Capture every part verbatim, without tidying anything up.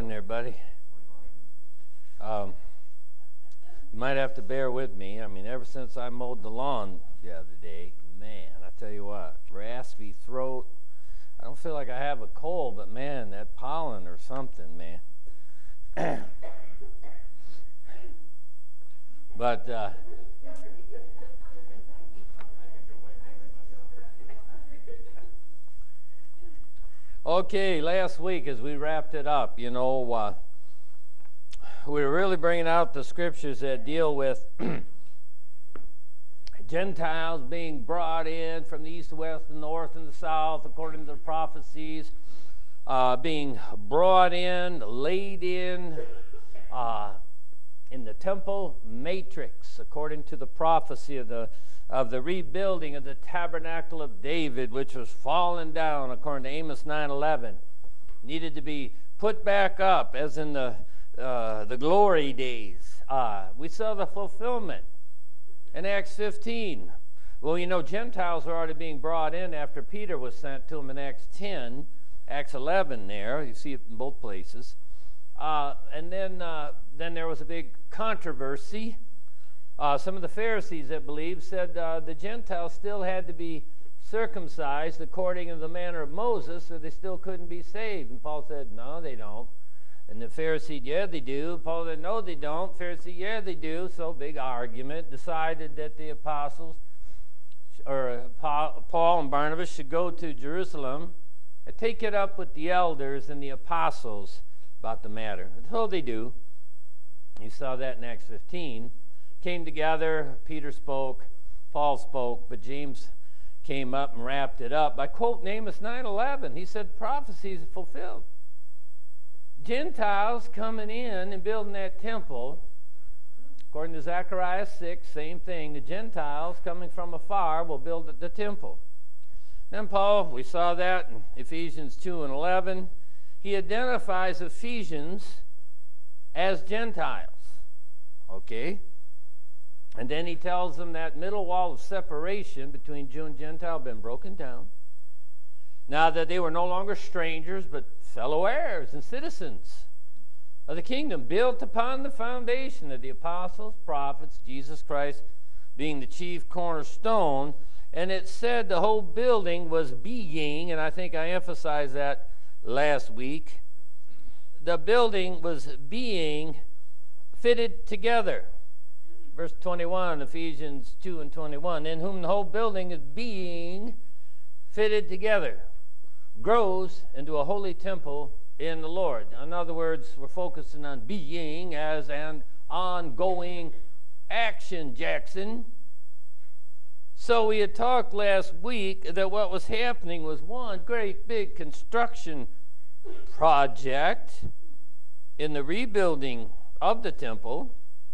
morning, everybody. Um, you might have to bear with me. I mean, ever since I mowed the lawn the other day, man, I tell you what, raspy throat. I don't feel like I have a cold, but man, that pollen or something, man. But uh, okay, last week as we wrapped it up, you know, uh, we were really bringing out the scriptures that deal with Gentiles being brought in from the east, the west, the north, and the south, according to the prophecies, uh, being brought in, laid in, uh, in the temple matrix, according to the prophecy of the of the rebuilding of the tabernacle of David, which was fallen down, according to Amos nine eleven, needed to be put back up, as in the uh, the glory days. Uh, we saw the fulfillment in Acts fifteen. Well, you know, Gentiles were already being brought in after Peter was sent to them in Acts ten, Acts eleven there. You see it in both places. Uh, and then, uh, then there was a big controversy. Uh, some of the Pharisees that believed said uh, the Gentiles still had to be circumcised according to the manner of Moses, or they still couldn't be saved. And Paul said, no, they don't. And the Pharisee, yeah, they do. Paul said, no, they don't. Pharisee, yeah, they do. So big argument. Decided that the apostles, or Paul and Barnabas, should go to Jerusalem and take it up with the elders and the apostles about the matter. So they do. You saw that in Acts fifteen. Came together, Peter spoke, Paul spoke, but James came up and wrapped it up by quoting Amos nine eleven. He said, prophecies are fulfilled. Gentiles coming in and building that temple, according to Zechariah six, same thing. The Gentiles coming from afar will build the temple. Then Paul, we saw that in Ephesians two and eleven. He identifies Ephesians as Gentiles. Okay? And then he tells them that middle wall of separation between Jew and Gentile had been broken down. Now that they were no longer strangers, but fellow heirs and citizens of the kingdom, built upon the foundation of the apostles, prophets, Jesus Christ being the chief cornerstone. And it said the whole building was being, and I think I emphasized that last week, the building was being fitted together. Verse twenty-one, Ephesians two and twenty-one, in whom the whole building is being fitted together, grows into a holy temple in the Lord. In other words, we're focusing on being as an ongoing action, Jackson. So we had talked last week that what was happening was one great big construction project in the rebuilding of the temple.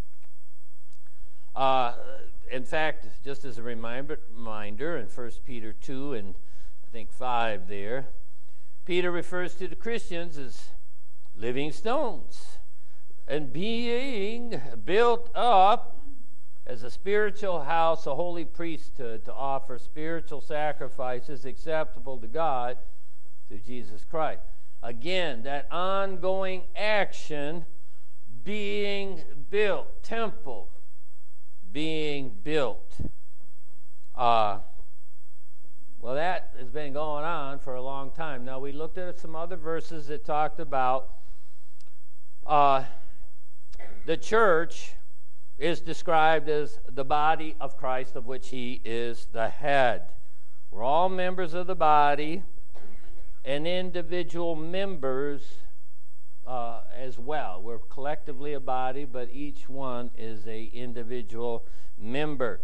Uh, in fact, just as a reminder, reminder in First Peter two and I think five there, Peter refers to the Christians as living stones and being built up as a spiritual house, a holy priesthood, to offer spiritual sacrifices acceptable to God through Jesus Christ. Again, that ongoing action, being built, temple being built. Uh, well, that has been going on for a long time. Now, we looked at some other verses that talked about uh, the church is described as the body of Christ, of which he is the head. We're all members of the body and individual members uh, as well. We're collectively a body, but each one is a individual member.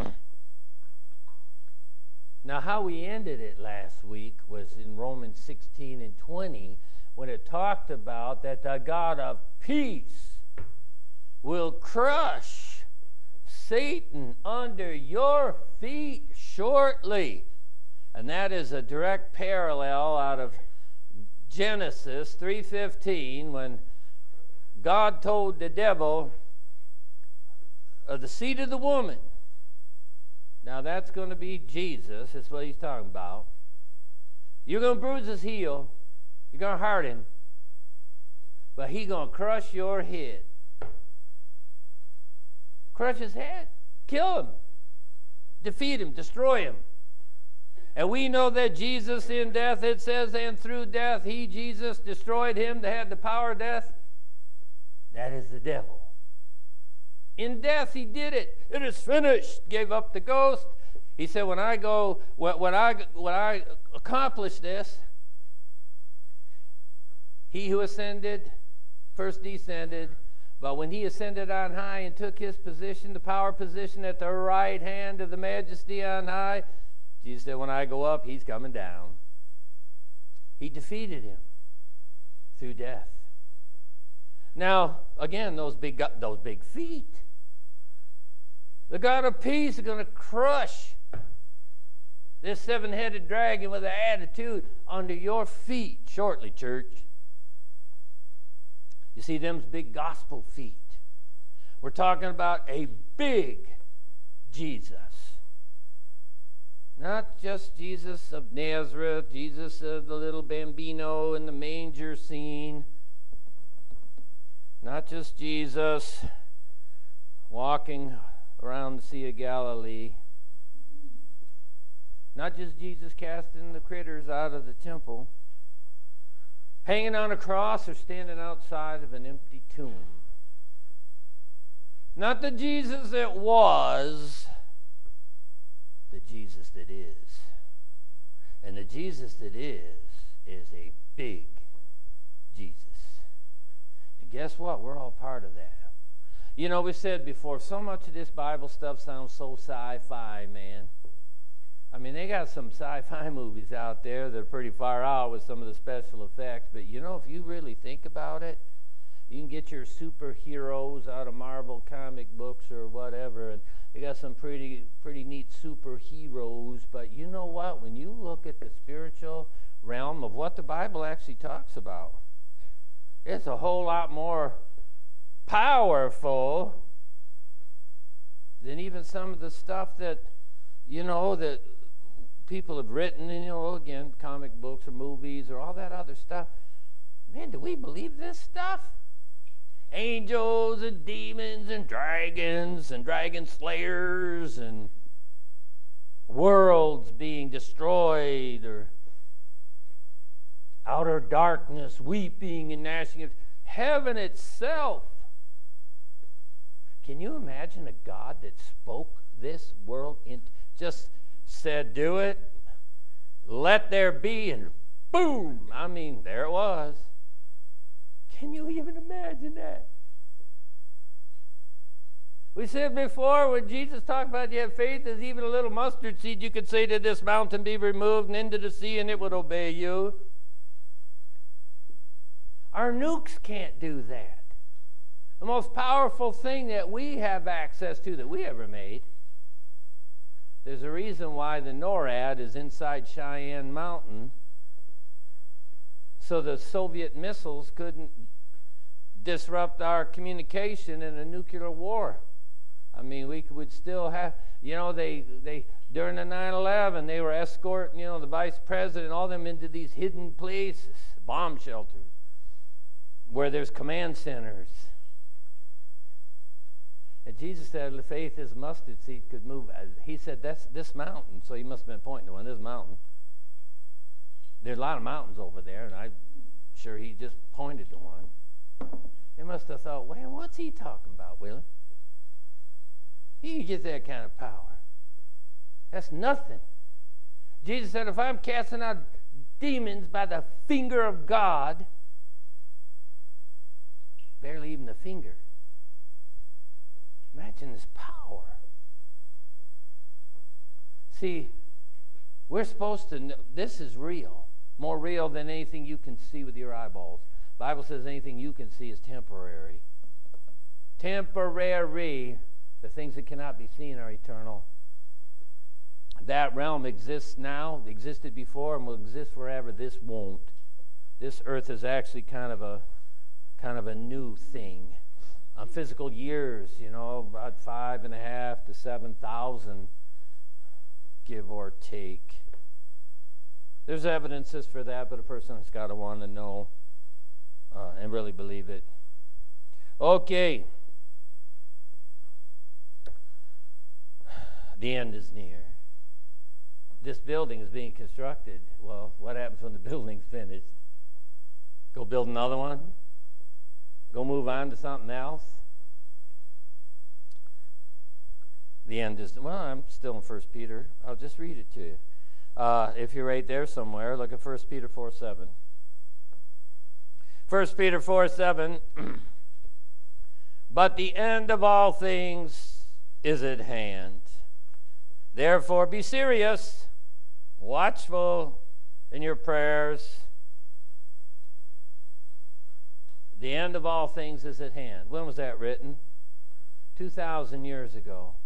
Now, how we ended it last week was in Romans sixteen and twenty, when it talked about that the God of peace will crush Satan under your feet shortly. And that is a direct parallel out of Genesis three fifteen, when God told the devil, of the seed of the woman. Now that's going to be Jesus. That's what he's talking about. You're going to bruise his heel. You're going to hurt him. but he going to crush your head. Crush his head. Kill him. Defeat him. Destroy him. And we know that Jesus in death, it says, and through death, he, Jesus, destroyed him that had the power of death. That is the devil. In death, he did it. It is finished. Gave up the ghost. He said, when I go, when, when I when I accomplish this, he who ascended first descended, but when he ascended on high and took his position, the power position at the right hand of the majesty on high, Jesus said, when I go up, he's coming down. He defeated him through death. Now, again, those big, those big feet. The God of peace is going to crush this seven-headed dragon with an attitude under your feet shortly, church. You see, them's big gospel feet. We're talking about a big Jesus. Not just Jesus of Nazareth, Jesus of the little bambino in the manger scene. Not just Jesus walking around the Sea of Galilee. Not just Jesus casting the critters out of the temple. Hanging on a cross or standing outside of an empty tomb. Not the Jesus that was, the Jesus that is. And the Jesus that is, is a big Jesus. And guess what? We're all part of that. You know, we said before, so much of this Bible stuff sounds so sci-fi, man. I mean, they got some sci-fi movies out there that are pretty far out with some of the special effects. But, you know, if you really think about it, you can get your superheroes out of Marvel comic books or whatever. And they got some pretty, pretty neat superheroes. But you know what? When you look at the spiritual realm of what the Bible actually talks about, it's a whole lot more powerful than even some of the stuff that, you know, that people have written, you know, again, comic books or movies or all that other stuff. Man, do we believe this stuff? Angels and demons and dragons and dragon slayers and worlds being destroyed or outer darkness, weeping and gnashing of heaven itself. Can you imagine a God that spoke this world into, just said, do it, let there be, and boom, I mean, there it was. Can you even imagine that? We said before, when Jesus talked about you have faith as even a little mustard seed, you could say to this mountain, be removed and into the sea, and it would obey you. Our nukes can't do that. The most powerful thing that we have access to that we ever made. There's a reason why the NORAD is inside Cheyenne Mountain, so the Soviet missiles couldn't disrupt our communication in a nuclear war. I mean, we would still have, you know, they, they during the nine eleven, they were escorting, you know, the vice president, all them into these hidden places, bomb shelters, where there's command centers. And Jesus said, the faith as a mustard seed could move. He said, that's this mountain. So he must have been pointing to one, this mountain. There's a lot of mountains over there, and I'm sure he just pointed to one. They must have thought, well, what's he talking about, Willie? He can get that kind of power. That's nothing. Jesus said, if I'm casting out demons by the finger of God, barely even the finger. Imagine this power. See, we're supposed to know this is real. More real than anything you can see with your eyeballs. The Bible says anything you can see is temporary. Temporary. The things that cannot be seen are eternal. That realm exists now, existed before, and will exist forever. This won't. This earth is actually kind of a kind of a new thing. On physical years, you know, about five and a half to seven thousand, give or take. There's evidences for that, but a person has got to want to know. Uh, and really believe it. Okay. The end is near. This building is being constructed. Well, what happens when the building's finished? Go build another one? Go move on to something else? The end is, well, I'm still in First Peter. I'll just read it to you. Uh, if you're right there somewhere, look at First Peter four seven. First Peter four seven. But the end of all things is at hand. Therefore be serious, watchful in your prayers. The end of all things is at hand. When was that written? two thousand years ago.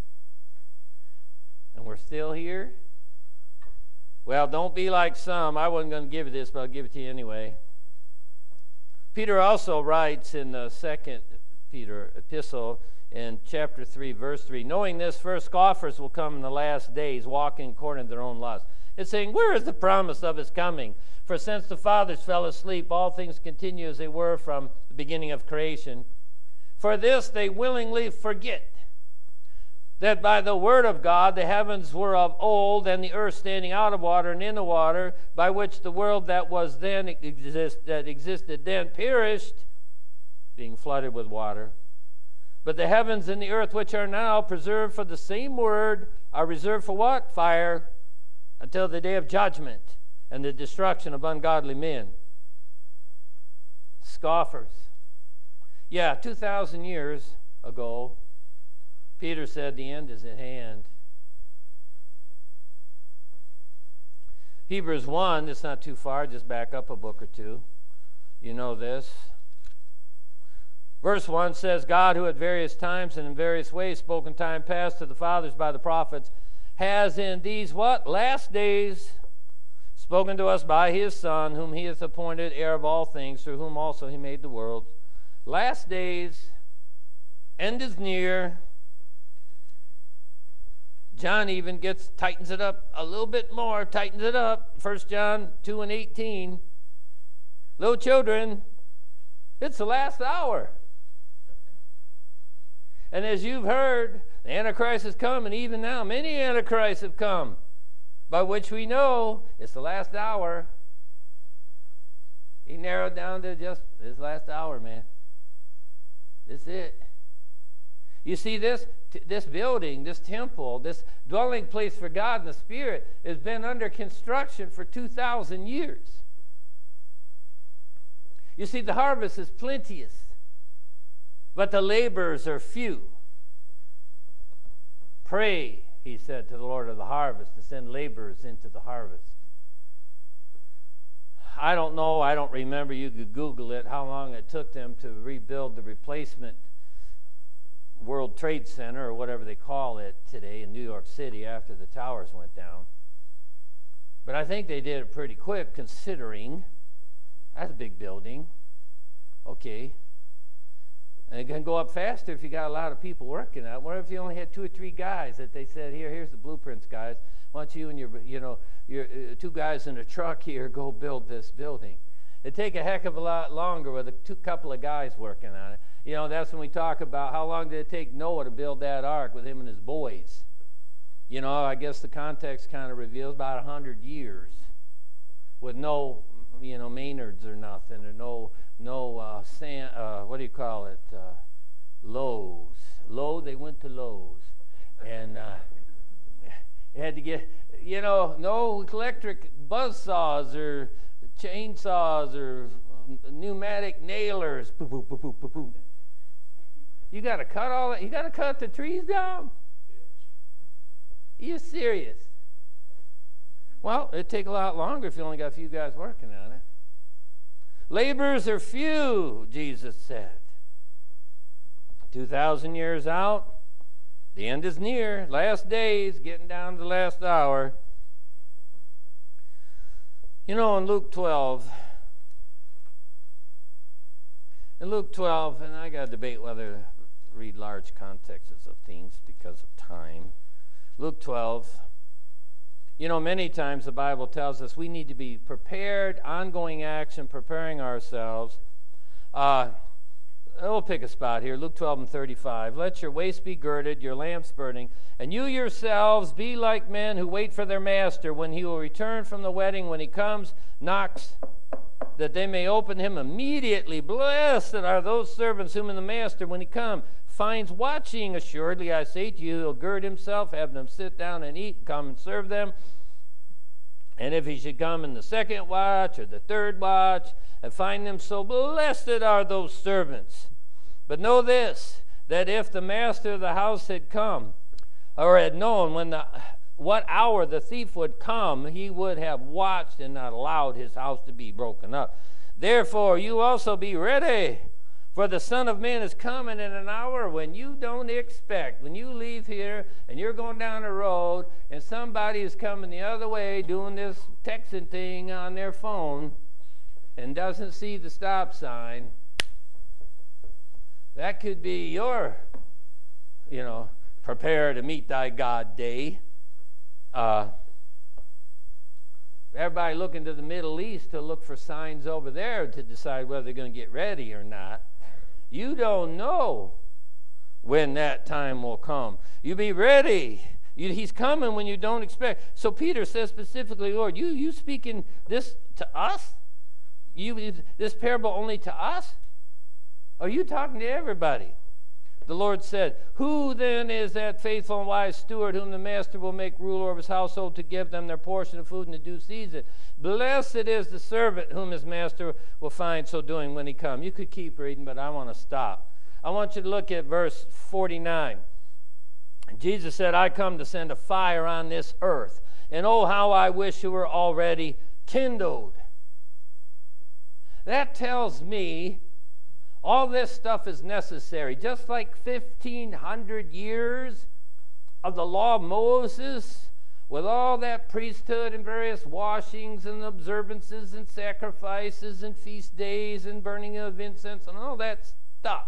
And we're still here? Well, don't be like some. I wasn't going to give you this, but I'll give it to you anyway. Peter also writes in the second Peter epistle in chapter three, verse three, knowing this, first scoffers will come in the last days, walking according to their own lusts. It's saying, where is the promise of his coming? For since the fathers fell asleep, all things continue as they were from the beginning of creation. For this they willingly forget that by the word of God the heavens were of old, and the earth standing out of water and in the water, by which the world that was then exist, that existed then perished, being flooded with water. But the heavens and the earth which are now preserved for the same word are reserved for what? Fire, until the day of judgment and the destruction of ungodly men. Scoffers. Yeah, two thousand years ago, Peter said the end is at hand. Hebrews one, it's not too far, just back up a book or two. You know this. Verse one says, God, who at various times and in various ways spoke in time past to the fathers by the prophets, has in these what? Last days spoken to us by his Son, whom he hath appointed heir of all things, through whom also he made the world. Last days, end is near. John even gets, tightens it up a little bit more, tightens it up. First John two and eighteen. Little children, it's the last hour. And as you've heard, the Antichrist has come, and even now many Antichrists have come, by which we know it's the last hour. He narrowed down to just this last hour, man. This is it. You see, this this building, this temple, this dwelling place for God in the Spirit has been under construction for two thousand years. You see, the harvest is plenteous, but the laborers are few. Pray, he said to the Lord of the harvest, to send laborers into the harvest. I don't know, I don't remember, you could Google it, how long it took them to rebuild the replacement World Trade Center, or whatever they call it today in New York City after the towers went down. But I think they did it pretty quick, considering that's a big building. Okay. And it can go up faster if you got a lot of people working on it. What if you only had two or three guys that they said, here, here's the blueprints, guys. Why don't you and your, you know, your uh, two guys in a truck here go build this building? It'd take a heck of a lot longer with a two couple of guys working on it. You know, that's when we talk about how long did it take Noah to build that ark with him and his boys. You know, I guess the context kind of reveals about a hundred years with no, you know, Maynards or nothing, or no, no, uh, sand, uh, what do you call it? Uh, Lowe's. Lowe's, they went to Lowe's. And uh, had to get, you know, no electric buzz saws or chainsaws or pneumatic nailers. Boop, boop, boop, boop, boop, boop. You got to cut all that. You got to cut the trees down. Are you serious? Well, it'd take a lot longer if you only got a few guys working on it. Laborers are few, Jesus said. two thousand years out, the end is near. Last days, getting down to the last hour. You know, in Luke twelve, in Luke twelve, and I got to debate whether to read large contexts of things because of time. Luke twelve, you know, many times the Bible tells us we need to be prepared, ongoing action, preparing ourselves. Uh, we'll pick a spot here. Luke twelve and thirty-five. Let your waist be girded, your lamps burning, and you yourselves be like men who wait for their master when he will return from the wedding. When he comes, knocks, that they may open him immediately. Blessed are those servants whom the master, when he comes, finds watching. Assuredly, I say to you, he'll gird himself, have them sit down and eat, come and serve them. And if he should come in the second watch or the third watch and find them so, blessed are those servants. But know this, that if the master of the house had come, or had known when the what hour the thief would come, he would have watched and not allowed his house to be broken up. Therefore, you also be ready, for the Son of Man is coming in an hour when you don't expect. When you leave here and you're going down the road and somebody is coming the other way doing this texting thing on their phone and doesn't see the stop sign, that could be your, you know, prepare to meet thy God day. Uh, everybody looking to the Middle East to look for signs over there to decide whether they're going to get ready or not. You don't know when that time will come. You be ready. You, he's coming when you don't expect. So Peter says specifically, Lord, you you speaking this to us? You this parable only to us? Are you talking to everybody? The Lord said, who then is that faithful and wise steward whom the master will make ruler over his household to give them their portion of food in the due season? Blessed is the servant whom his master will find so doing when he comes. You could keep reading, but I want to stop. I want you to look at verse forty-nine. Jesus said, I come to send a fire on this earth, and oh, how I wish you were already kindled. That tells me all this stuff is necessary. Just like fifteen hundred years of the law of Moses, with all that priesthood and various washings and observances and sacrifices and feast days and burning of incense and all that stuff.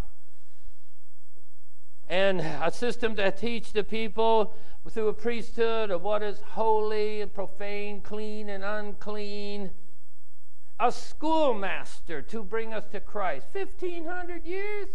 And a system to teach the people through a priesthood of what is holy and profane, clean and unclean. A schoolmaster to bring us to Christ. fifteen hundred years?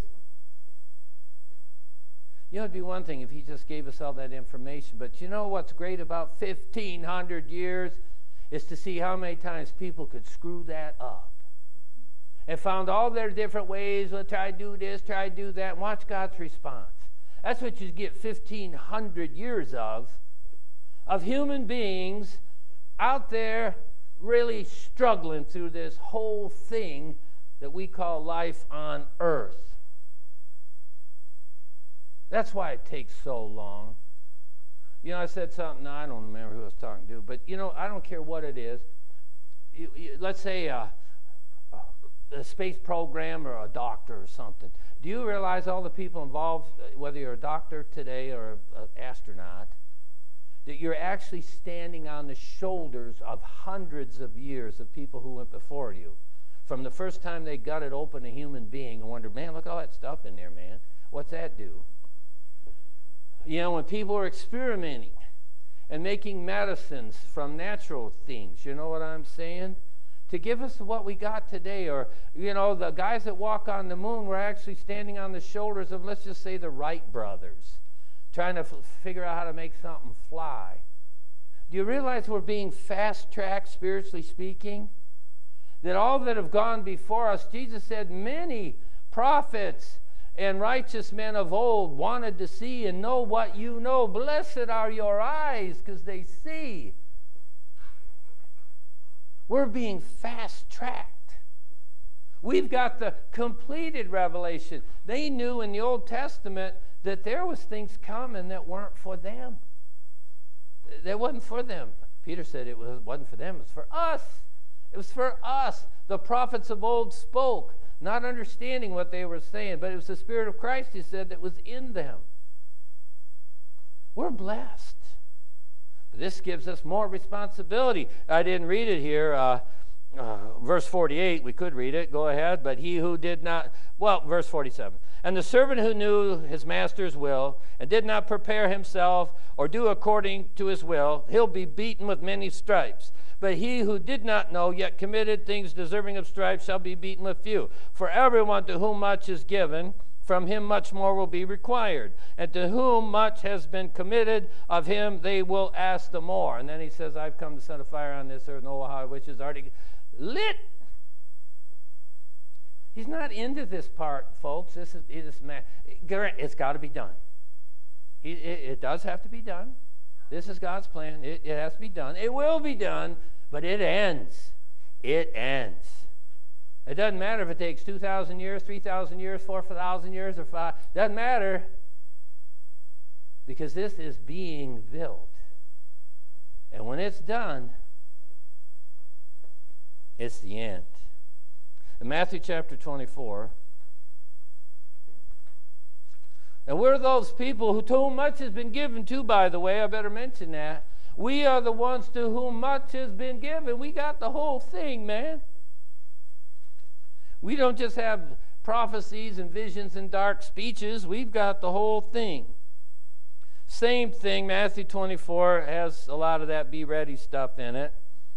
You know, it'd be one thing if he just gave us all that information, but you know what's great about fifteen hundred years is to see how many times people could screw that up and found all their different ways. Well, try to do this, try to do that, and watch God's response. That's what you get fifteen hundred years of, of human beings out there really struggling through this whole thing that we call life on earth. That's why it takes so long. You know, I said something, I don't remember who I was talking to, but you know, I don't care what it is. You, you, let's say a, a space program or a doctor or something. Do you realize all the people involved, whether you're a doctor today or an astronaut, that you're actually standing on the shoulders of hundreds of years of people who went before you? From the first time they gutted open a human being and wondered, man, look at all that stuff in there, man. What's that do? You know, when people are experimenting and making medicines from natural things, you know what I'm saying? To give us what we got today, or, you know, the guys that walk on the moon were actually standing on the shoulders of, let's just say, the Wright brothers, trying to f- figure out how to make something fly. Do you realize we're being fast-tracked, spiritually speaking? That all that have gone before us, Jesus said, many prophets and righteous men of old wanted to see and know what you know. Blessed are your eyes, because they see. We're being fast-tracked. We've got the completed revelation. They knew in the Old Testament that there was things coming that weren't for them. That wasn't for them. Peter said it was, wasn't for them, it was for us. It was for us. The prophets of old spoke, not understanding what they were saying, but it was the Spirit of Christ, he said, that was in them. We're blessed. But this gives us more responsibility. I didn't read it here. Uh, uh, verse forty-eight, we could read it. Go ahead. But he who did not, well, verse forty-seven. And the servant who knew his master's will and did not prepare himself or do according to his will, he'll be beaten with many stripes. But he who did not know, yet committed things deserving of stripes, shall be beaten with few. For everyone to whom much is given, from him much more will be required. And to whom much has been committed, of him they will ask the more. And then he says, I've come to set a fire on this earth, no how which is already lit. He's not into this part, folks. This is, this man. It's got to be done. He, it, it does have to be done. This is God's plan. It, it has to be done. It will be done, but it ends. It ends. It doesn't matter if it takes two thousand years, three thousand years, four thousand years, or five. It doesn't matter, because this is being built. And when it's done, it's the end. In Matthew chapter twenty-four, and we're those people who to whom much has been given to, by the way, I better mention that. We are the ones to whom much has been given. We got the whole thing, man. We don't just have prophecies and visions and dark speeches. We've got the whole thing. Same thing, Matthew twenty-four has a lot of that be ready stuff in it.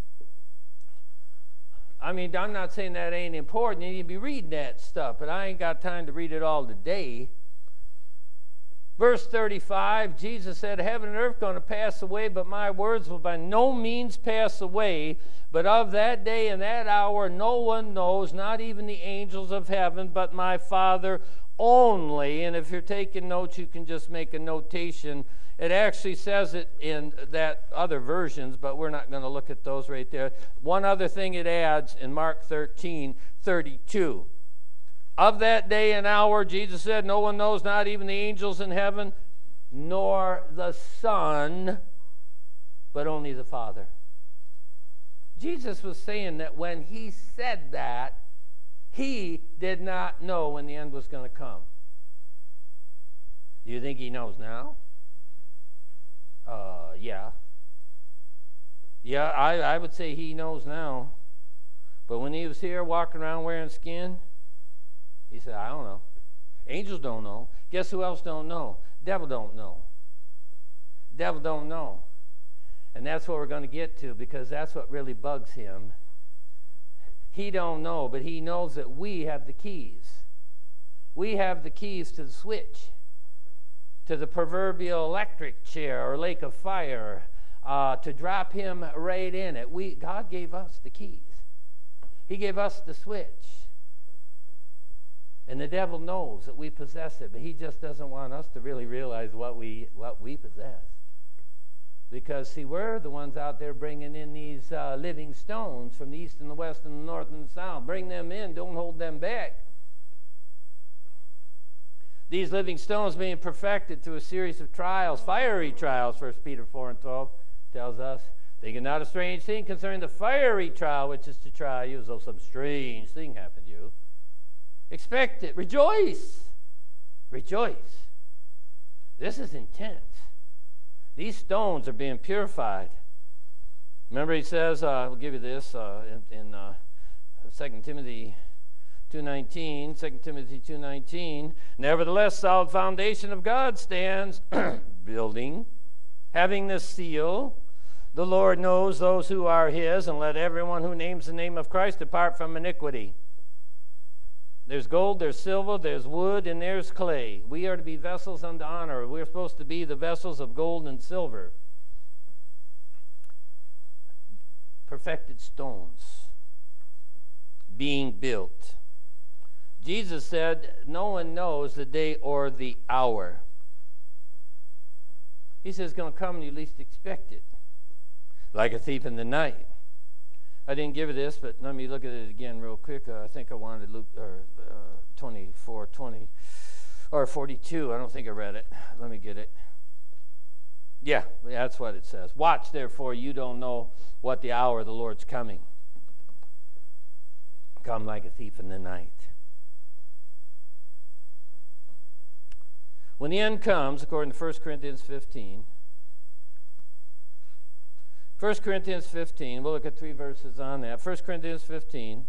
I mean, I'm not saying that ain't important. You need to be reading that stuff, but I ain't got time to read it all today. Verse thirty-five, Jesus said, heaven and earth are going to pass away, but my words will by no means pass away. But of that day and that hour no one knows, not even the angels of heaven, but my Father only. And if you're taking notes, you can just make a notation. It actually says it in that other versions, but we're not going to look at those right there. One other thing it adds in Mark thirteen thirty-two. Of that day and hour, Jesus said, no one knows, not even the angels in heaven, nor the Son, but only the Father. Jesus was saying that when he said that, he did not know when the end was going to come. Do you think he knows now? Uh, yeah. Yeah, I, I would say he knows now. But when he was here walking around wearing skin, he said, I don't know. Angels don't know. Guess who else don't know? Devil don't know. Devil don't know. And that's what we're going to get to, because that's what really bugs him. He don't know, but he knows that we have the keys. We have the keys to the switch, to the proverbial electric chair or lake of fire, uh, to drop him right in it. We, God gave us the keys. He gave us the switch. And the devil knows that we possess it, but he just doesn't want us to really realize what we, what we possess. Because, see, we're the ones out there bringing in these uh, living stones from the east and the west and the north and the south. Bring them in. Don't hold them back. These living stones being perfected through a series of trials, fiery trials, First Peter four and twelve tells us. Thinking not a strange thing concerning the fiery trial, which is to try you, as though some strange thing happened to you. Expect it. Rejoice. Rejoice. This is intense. These stones are being purified. Remember, he says, uh, I'll give you this uh, in, in uh, Second Timothy two nineteen. Second Timothy two nineteen. Nevertheless, solid foundation of God stands, building, having this seal. The Lord knows those who are his, and let everyone who names the name of Christ depart from iniquity. There's gold, there's silver, there's wood, and there's clay. We are to be vessels unto honor. We're supposed to be the vessels of gold and silver. Perfected stones being built. Jesus said, no one knows the day or the hour. He says it's going to come when you least expect it. Like a thief in the night. I didn't give you this, but let me look at it again real quick. Uh, I think I wanted Luke or uh, twenty-four, twenty, or forty-two. I don't think I read it. Let me get it. Yeah, that's what it says. Watch, therefore, you don't know what the hour of the Lord's coming. Come like a thief in the night. When the end comes, according to First Corinthians fifteen, First Corinthians fifteen, we'll look at three verses on that. First Corinthians fifteen,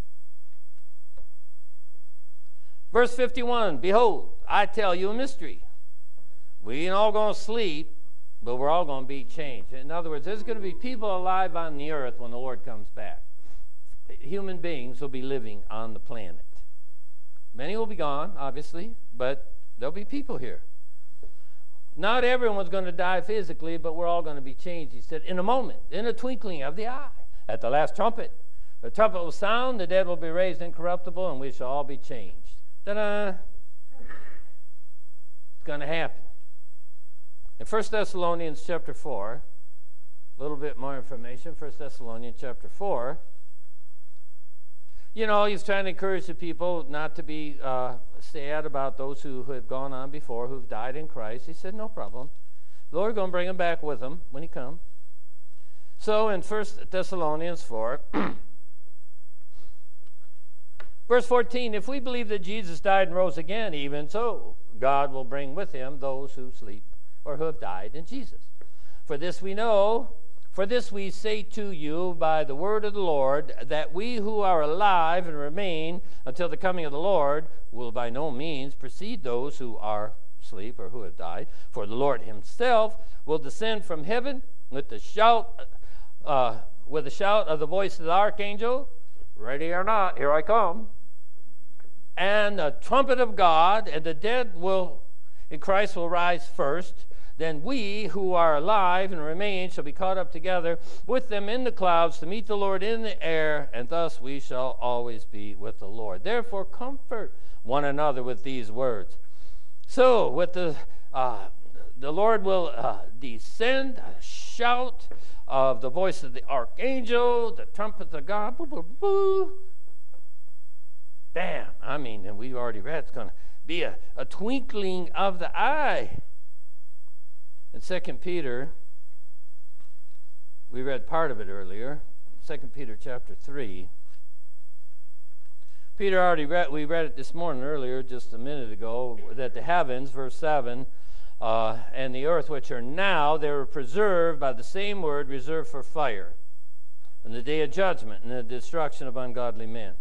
verse fifty-one, behold, I tell you a mystery. We ain't all going to sleep, but we're all going to be changed. In other words, there's going to be people alive on the earth when the Lord comes back. Human beings will be living on the planet. Many will be gone, obviously, but there'll be people here. Not everyone's going to die physically, but we're all going to be changed. He said, in a moment, in a twinkling of the eye, at the last trumpet, the trumpet will sound, the dead will be raised incorruptible, and we shall all be changed. Ta-da! It's going to happen. In First Thessalonians chapter four, a little bit more information, First Thessalonians chapter four, you know, he's trying to encourage the people not to be uh, sad about those who, who have gone on before, who've died in Christ. He said, no problem. The Lord's going to bring them back with him when he comes. So in First Thessalonians four, verse fourteen, if we believe that Jesus died and rose again, even so, God will bring with him those who sleep or who have died in Jesus. For this we know, for this we say to you by the word of the Lord, that we who are alive and remain until the coming of the Lord will by no means precede those who are asleep or who have died. For the Lord himself will descend from heaven with the shout, uh, with the shout of the voice of the archangel, ready or not, here I come, and the trumpet of God, and the dead will in Christ will rise first. Then we who are alive and remain shall be caught up together with them in the clouds to meet the Lord in the air, and thus we shall always be with the Lord. Therefore comfort one another with these words. So with the uh, the Lord will uh, descend, a shout of the voice of the archangel, the trumpet of God, boo, boo, boo. Damn, I mean, and we've already read, it's going to be a, a twinkling of the eye. In Second Peter, we read part of it earlier, Second Peter chapter three. Peter already read, we read it this morning earlier, just a minute ago, that the heavens, verse seven, uh, and the earth which are now, they were preserved by the same word, reserved for fire, in the day of judgment and the destruction of ungodly men.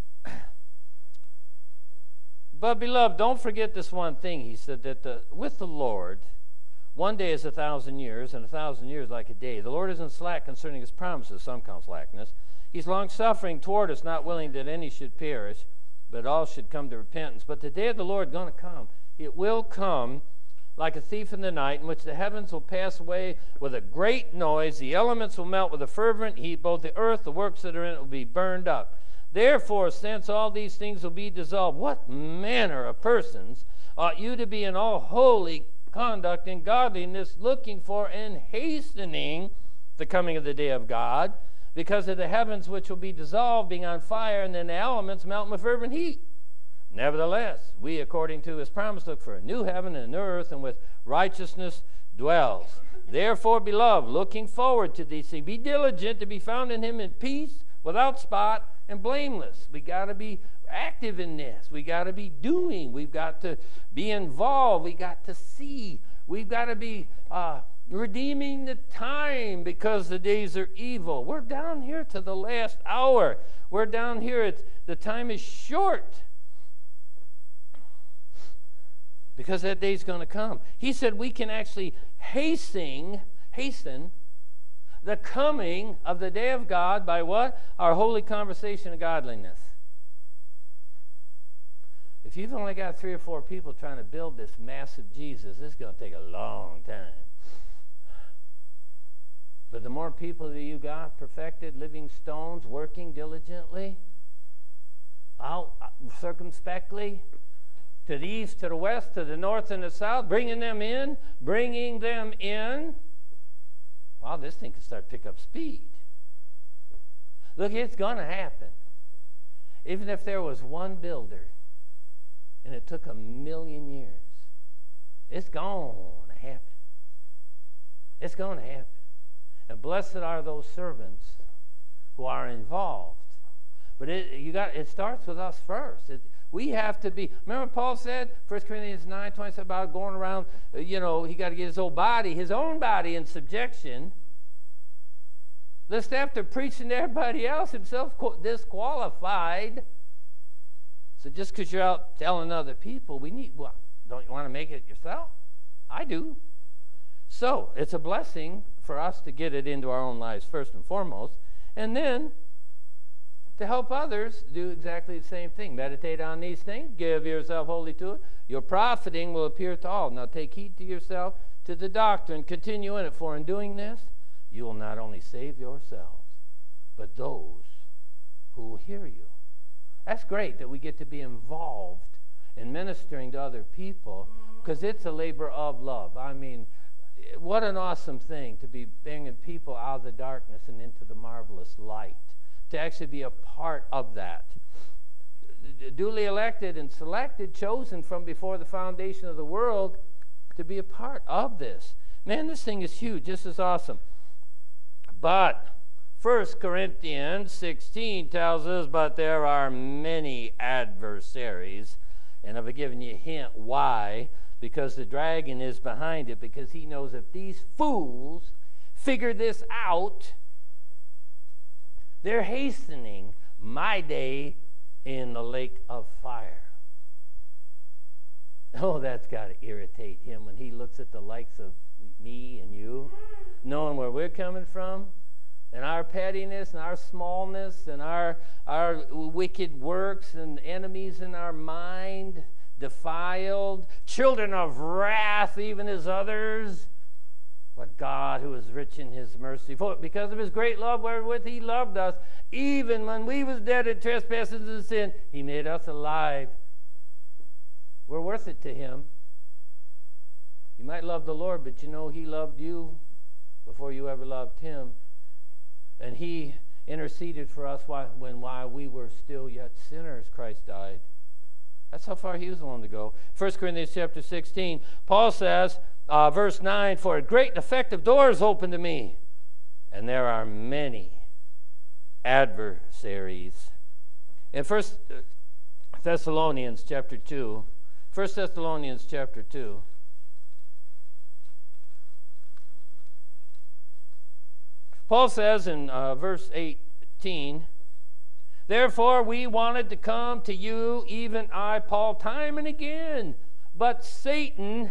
But beloved, don't forget this one thing. He said that the, with the Lord, one day is a thousand years, and a thousand years like a day. The Lord isn't slack concerning his promises, some count slackness. He's long-suffering toward us, not willing that any should perish, but all should come to repentance. But the day of the Lord is going to come. It will come like a thief in the night, in which the heavens will pass away with a great noise. The elements will melt with a fervent heat. Both the earth, the works that are in it, will be burned up. Therefore, since all these things will be dissolved, what manner of persons ought you to be in all holy conduct and godliness, looking for and hastening the coming of the day of God, because of the heavens which will be dissolved, being on fire, and then the elements melt with fervent heat? Nevertheless, we, according to his promise, look for a new heaven and a new earth, and with righteousness dwells. Therefore, beloved, looking forward to these things, be diligent to be found in him in peace, without spot, and blameless. We got to be active in this. We got to be doing. We've got to be involved. We got to see. We've got to be uh, redeeming the time, because the days are evil. We're down here to the last hour. We're down here. It's, the time is short, because that day's going to come. He said we can actually hasten, hasten the coming of the day of God by what? Our holy conversation and godliness. If you've only got three or four people trying to build this massive Jesus, this is going to take a long time. But the more people that you got, perfected, living stones, working diligently, out circumspectly, to the east, to the west, to the north and the south, bringing them in, bringing them in, wow, this thing can start to pick up speed. Look, it's going to happen. Even if there was one builder and it took a million years, it's going to happen. It's going to happen. And blessed are those servants who are involved. But it, you got, it starts with us first. It, we have to be, remember Paul said, First Corinthians nine twenty-seven, about going around, uh, you know, he got to get his whole body, his own body in subjection. Lest after preaching to everybody else, himself disqualified. So just because you're out telling other people, we need, well, don't you want to make it yourself? I do. So it's a blessing for us to get it into our own lives first and foremost, and then to help others do exactly the same thing. Meditate on these things, give yourself wholly to it. Your profiting will appear to all. Now take heed to yourself, to the doctrine, continue in it, for in doing this, you will not only save yourselves, but those who will hear you. That's great that we get to be involved in ministering to other people, because it's a labor of love. I mean, what an awesome thing to be bringing people out of the darkness and into the marvelous light, to actually be a part of that. Duly elected and selected, chosen from before the foundation of the world to be a part of this. Man, this thing is huge. This is awesome. But First Corinthians sixteen tells us, but there are many adversaries. And I've given you a hint why. Because the dragon is behind it. Because he knows if these fools figure this out, they're hastening my day in the lake of fire. Oh, that's got to irritate him when he looks at the likes of me and you, knowing where we're coming from, and our pettiness and our smallness and our, our wicked works and enemies in our mind, defiled, children of wrath even as others. But God, who is rich in his mercy, for because of his great love wherewith he loved us, even when we was dead in trespasses and sin, he made us alive. We're worth it to him. You might love the Lord, but you know he loved you before you ever loved him. And he interceded for us while, when while we were still yet sinners, Christ died. That's how far he was willing to go. First Corinthians chapter sixteen, Paul says, uh, verse nine, for a great and effective door is open to me, and there are many adversaries. In First Thessalonians chapter two, First Thessalonians chapter two, Paul says in uh, verse eighteen, therefore we wanted to come to you, even I, Paul, time and again, but Satan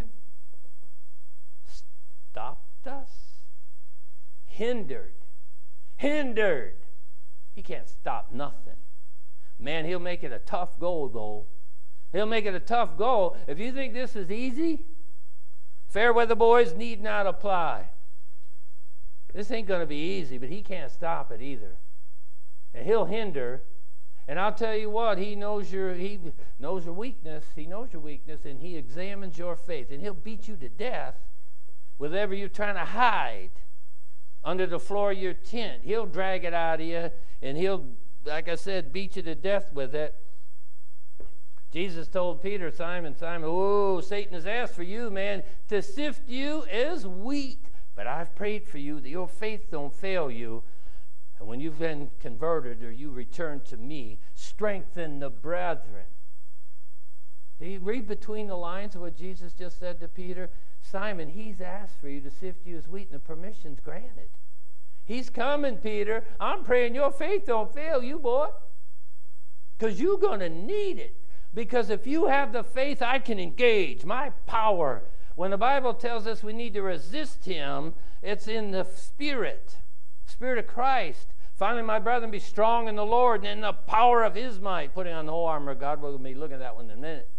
stopped us, hindered, hindered. He can't stop nothing. Man, he'll make it a tough goal, though. He'll make it a tough goal. If you think this is easy, fair weather boys need not apply. This ain't going to be easy, but he can't stop it either. And he'll hinder. And I'll tell you what, he knows your he knows your weakness. He knows your weakness, and he examines your faith. And he'll beat you to death with whatever you're trying to hide under the floor of your tent. He'll drag it out of you, and he'll, like I said, beat you to death with it. Jesus told Peter, Simon, Simon, oh, Satan has asked for you, man, to sift you as wheat. But I've prayed for you that your faith don't fail you. And when you've been converted or you return to me, strengthen the brethren. Do you read between the lines of what Jesus just said to Peter? Simon, he's asked for you to sift you as wheat, and the permission's granted. He's coming, Peter. I'm praying your faith don't fail you, boy. Because you're going to need it. Because if you have the faith, I can engage my power. When the Bible tells us we need to resist him, it's in the Spirit, Spirit of Christ. Finally, my brethren, be strong in the Lord and in the power of his might. Putting on the whole armor of God. We'll be looking at that one in a minute.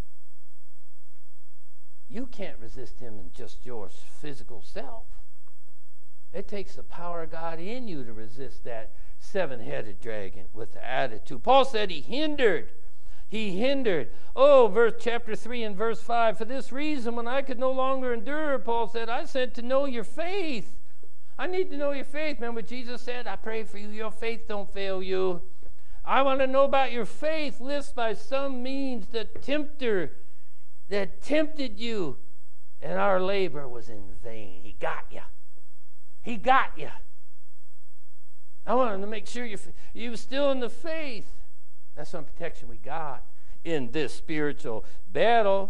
You can't resist him in just your physical self. It takes the power of God in you to resist that seven-headed dragon with the attitude. Paul said he hindered. He hindered. Oh, verse chapter three and verse five. For this reason, when I could no longer endure, Paul said, I sent to know your faith. I need to know your faith. Remember what Jesus said? I pray for you. Your faith don't fail you. I want to know about your faith, lest by some means the tempter that tempted you and our labor was in vain. He got you. He got you. I wanted to make sure you you were still in the faith. That's some protection we got in this spiritual battle.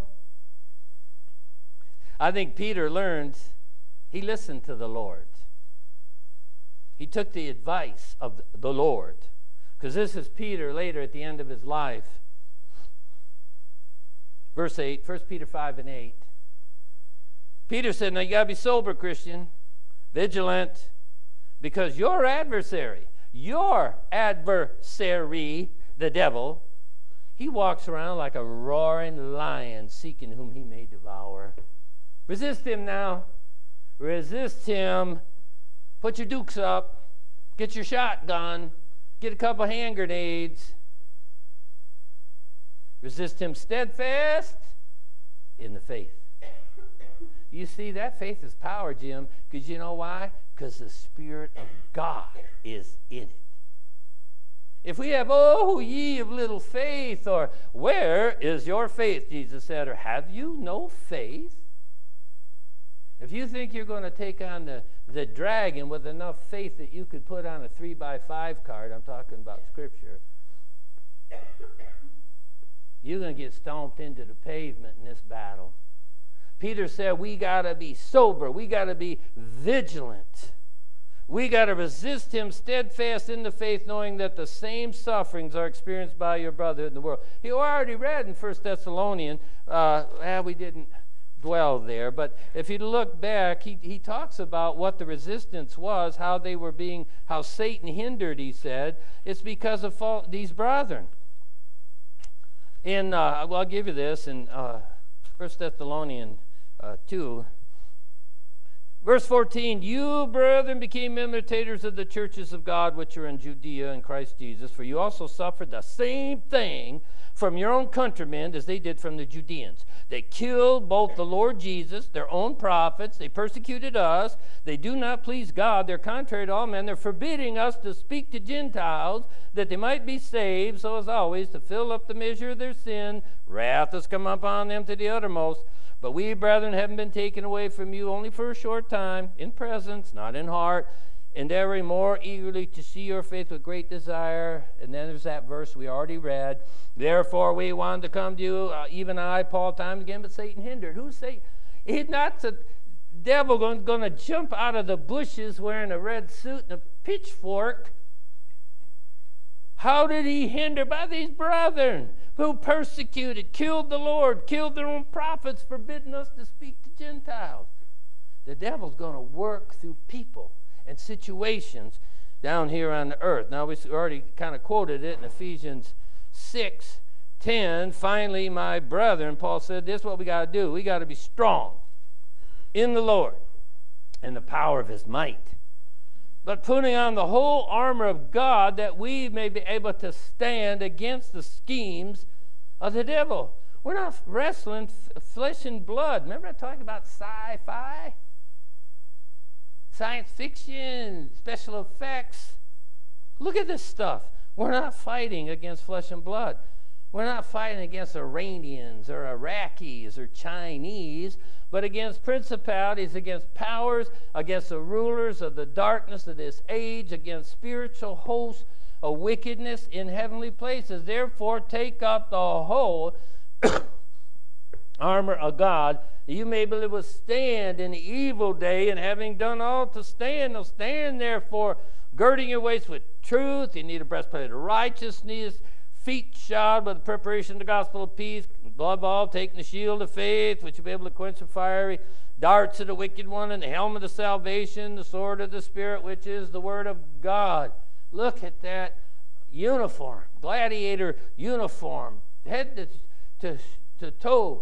I think Peter learned, he listened to the Lord. He took the advice of the Lord. Because this is Peter later at the end of his life. Verse eight, First Peter five and eight. Peter said, now you got to be sober, Christian, vigilant, because your adversary, your adversary, the devil, he walks around like a roaring lion seeking whom he may devour. Resist him now. Resist him. Put your dukes up. Get your shotgun. Get a couple hand grenades. Resist him steadfast in the faith. You see, that faith is power, Jim, because you know why? Because the Spirit of God is in it. If we have, oh, ye of little faith, or where is your faith, Jesus said, or have you no faith? If you think you're going to take on the, the dragon with enough faith that you could put on a three by five card, I'm talking about Scripture, you're going to get stomped into the pavement in this battle. Peter said we got to be sober. We got to be vigilant. We got to resist him steadfast in the faith, knowing that the same sufferings are experienced by your brother in the world. You already read in First Thessalonians, uh, well, we didn't dwell there, but if you look back, he, he talks about what the resistance was, how they were being, how Satan hindered, he said. It's because of fault, these brethren. In, uh, well, I'll give you this in uh, First Thessalonians uh, two. Verse fourteen, you, brethren, became imitators of the churches of God which are in Judea in Christ Jesus, for you also suffered the same thing from your own countrymen as they did from the Judeans. They killed both the Lord Jesus, their own prophets. They persecuted us. They do not please God. They're contrary to all men. They're forbidding us to speak to Gentiles that they might be saved. So as always, to fill up the measure of their sin, wrath has come upon them to the uttermost. But we, brethren, haven't been taken away from you only for a short time, in presence, not in heart, endeavoring more eagerly to see your faith with great desire. And then there's that verse we already read. Therefore we wanted to come to you, uh, even I, Paul, time again, but Satan hindered. Who's Satan? He's not the devil going, going to jump out of the bushes wearing a red suit and a pitchfork. How did he hinder? By these brethren who persecuted, killed the Lord, killed their own prophets, forbidding us to speak to Gentiles. The devil's going to work through people and situations down here on the earth. Now, we already kind of quoted it in Ephesians six ten. Finally, my brethren, Paul said, this is what we got to do. We got to be strong in the Lord and the power of his might, but putting on the whole armor of God that we may be able to stand against the schemes of the devil. We're not wrestling f- flesh and blood. Remember I talked about sci-fi? Science fiction, special effects. Look at this stuff. We're not fighting against flesh and blood. We're not fighting against Iranians or Iraqis or Chinese, but against principalities, against powers, against the rulers of the darkness of this age, against spiritual hosts of wickedness in heavenly places. Therefore, take up the whole armor of God, that you may be able to stand in the evil day, and having done all to stand, now stand therefore, girding your waist with truth. You need a breastplate of righteousness, feet shod with the preparation of the gospel of peace, above all, taking the shield of faith, which will be able to quench the fiery darts of the wicked one, and the helmet of salvation, the sword of the Spirit, which is the word of God. Look at that uniform, gladiator uniform, head to, to, to toe.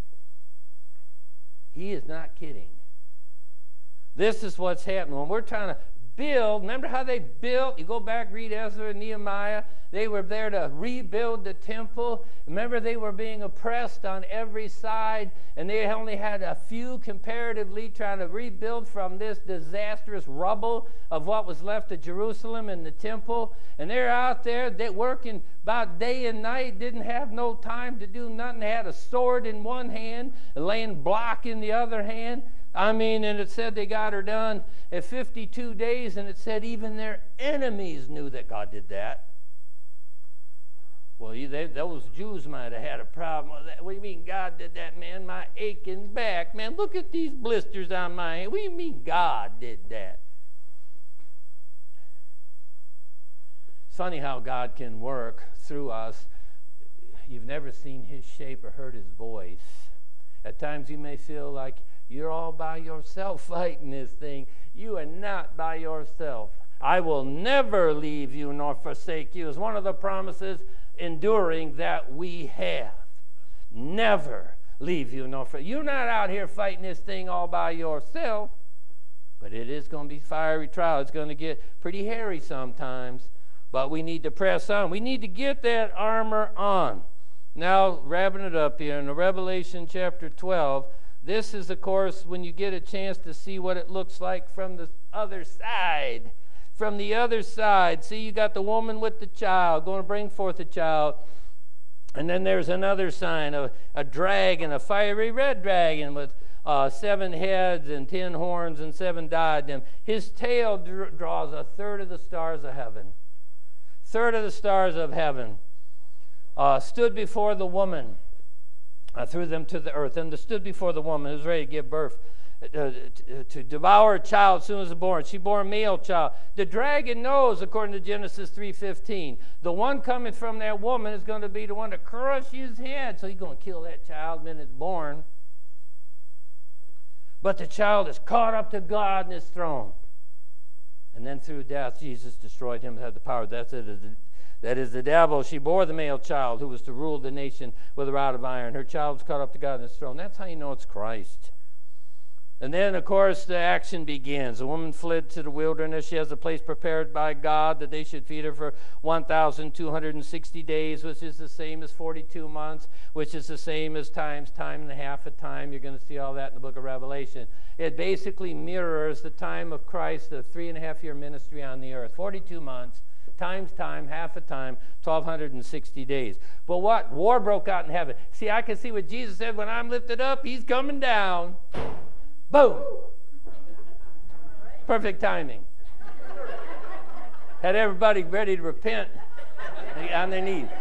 He is not kidding. This is what's happening. When we're trying to build, remember how they built? You go back, read Ezra and Nehemiah. They were there to rebuild the temple. Remember, they were being oppressed on every side, and they only had a few comparatively trying to rebuild from this disastrous rubble of what was left of Jerusalem and the temple. And they're out there, they working about day and night, didn't have no time to do nothing. They had a sword in one hand, a laying block in the other hand. I mean, and it said they got her done in fifty-two days, and it said even their enemies knew that God did that. Well, you, they, those Jews might have had a problem with that. What do you mean God did that, man? My aching back. Man, look at these blisters on my hand. What do you mean God did that? It's funny how God can work through us. You've never seen his shape or heard his voice. At times you may feel like You're all by yourself fighting this thing. You are not by yourself. I will never leave you nor forsake you is one of the promises enduring that we have. Never leave you nor forsake you. You're not out here fighting this thing all by yourself, but it is going to be fiery trial. It's going to get pretty hairy sometimes, but we need to press on. We need to get that armor on. Now, wrapping it up here in Revelation chapter twelve, this is, of course, when you get a chance to see what it looks like from the other side. From the other side. See, you got the woman with the child going to bring forth a child. And then there's another sign, of a dragon, a fiery red dragon with uh, seven heads and ten horns and seven diadems. His tail dr- draws a third of the stars of heaven. Third of the stars of heaven. Uh, stood before the woman. I threw them to the earth. And stood before the woman who was ready to give birth. Uh, to, to devour a child as soon as it's born. She bore a male child. The dragon knows, according to Genesis three fifteen, the one coming from that woman is going to be the one to crush his head. So he's going to kill that child when it's born. But the child is caught up to God in his throne. And then through death, Jesus destroyed him and had the power. That's it. That is the devil. She bore the male child who was to rule the nation with a rod of iron. Her child was caught up to God in his throne. That's how you know it's Christ. And then, of course, the action begins. The woman fled to the wilderness. She has a place prepared by God that they should feed her for one thousand two hundred sixty days, which is the same as forty-two months, which is the same as times time and a half a time. You're going to see all that in the book of Revelation. It basically mirrors the time of Christ, the three and a half year ministry on the earth. forty-two months, times time, half a time, twelve sixty days. But what? War broke out in heaven. See, I can see what Jesus said, when I'm lifted up, he's coming down. Boom! Perfect timing. Had everybody ready to repent on their knees.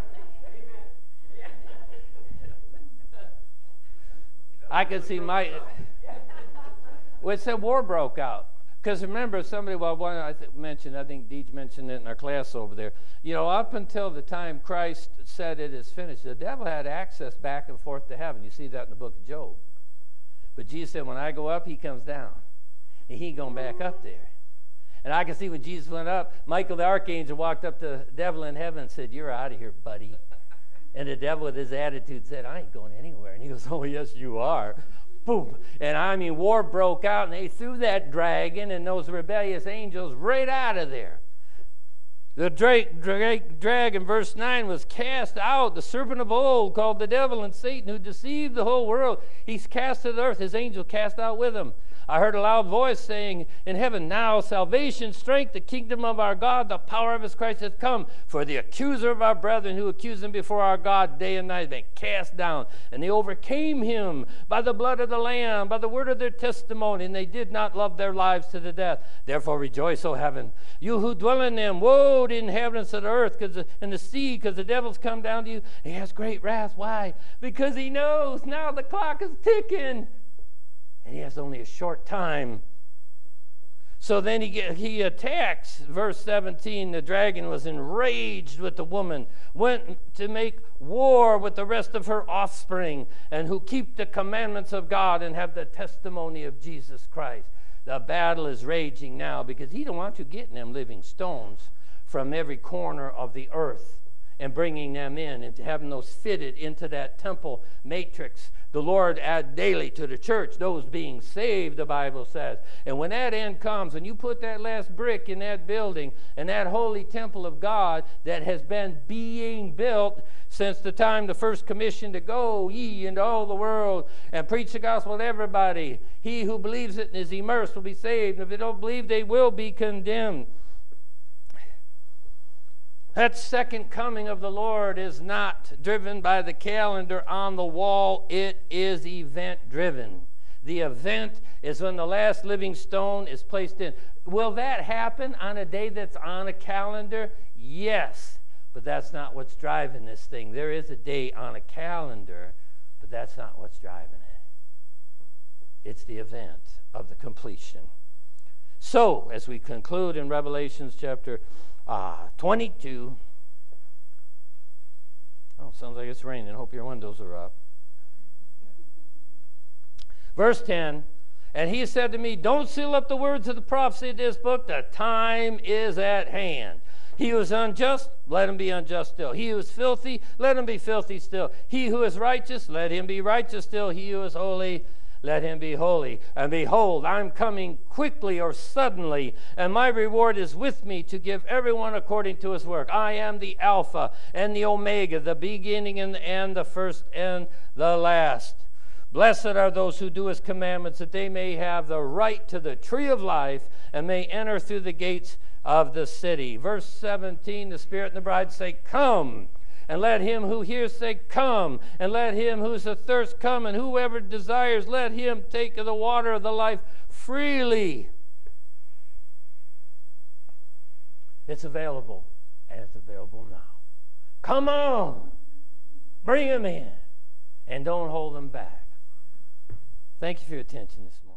I could see my... Well, it said war broke out. Because remember, somebody, well, one I th- mentioned, I think Deej mentioned it in our class over there. You know, up until the time Christ said it is finished, the devil had access back and forth to heaven. You see that in the book of Job. But Jesus said, when I go up, he comes down. And he ain't going back up there. And I can see when Jesus went up, Michael the archangel walked up to the devil in heaven and said, you're out of here, buddy. And the devil with his attitude said, I ain't going anywhere. And he goes, oh, yes, you are. Boom. And I mean, war broke out, and they threw that dragon and those rebellious angels right out of there. The drake, drake, dragon, verse nine, was cast out, the serpent of old, called the devil and Satan, who deceived the whole world. He's cast to the earth, his angel cast out with him. I heard a loud voice saying in heaven, now salvation, strength, the kingdom of our God, the power of his Christ has come. For the accuser of our brethren who accused him before our God day and night has been cast down. And they overcame him by the blood of the Lamb, by the word of their testimony, and they did not love their lives to the death. Therefore rejoice, O heaven, you who dwell in them. Woe to the inhabitants of the earth cause the, and the sea, because the devil's come down to you. He has great wrath. Why? Because he knows now the clock is ticking. And he has only a short time. So then he, get, he attacks. Verse seventeen, the dragon was enraged with the woman, went to make war with the rest of her offspring, and who keep the commandments of God and have the testimony of Jesus Christ. The battle is raging now because he don't want you getting them living stones from every corner of the earth and bringing them in and having those fitted into that temple matrix. The Lord add daily to the church those being saved, the Bible says. And when that end comes, when you put that last brick in that building and that holy temple of God that has been being built since the time the first commission to go ye into all the world and preach the gospel to everybody, he who believes it and is immersed will be saved. And if they don't believe, they will be condemned. That second coming of the Lord is not driven by the calendar on the wall. It is event-driven. The event is when the last living stone is placed in. Will that happen on a day that's on a calendar? Yes, but that's not what's driving this thing. There is a day on a calendar, but that's not what's driving it. It's the event of the completion. So, as we conclude in Revelation chapter Uh, twenty-two. Oh, sounds like it's raining. I hope your windows are up. Verse ten, and he said to me, don't seal up the words of the prophecy of this book. The time is at hand. He who is unjust, let him be unjust still. He who is filthy, let him be filthy still. He who is righteous, let him be righteous still. He who is holy, let him be holy. And behold, I'm coming quickly or suddenly, and my reward is with me to give everyone according to his work. I am the Alpha and the Omega, the beginning and the end, the first and the last. Blessed are those who do his commandments, that they may have the right to the tree of life and may enter through the gates of the city. Verse seventeen, the Spirit and the bride say, come. And let him who hears say, come. And let him who's athirst come. And whoever desires, let him take of the water of the life freely. It's available, and it's available now. Come on. Bring them in. And don't hold them back. Thank you for your attention this morning.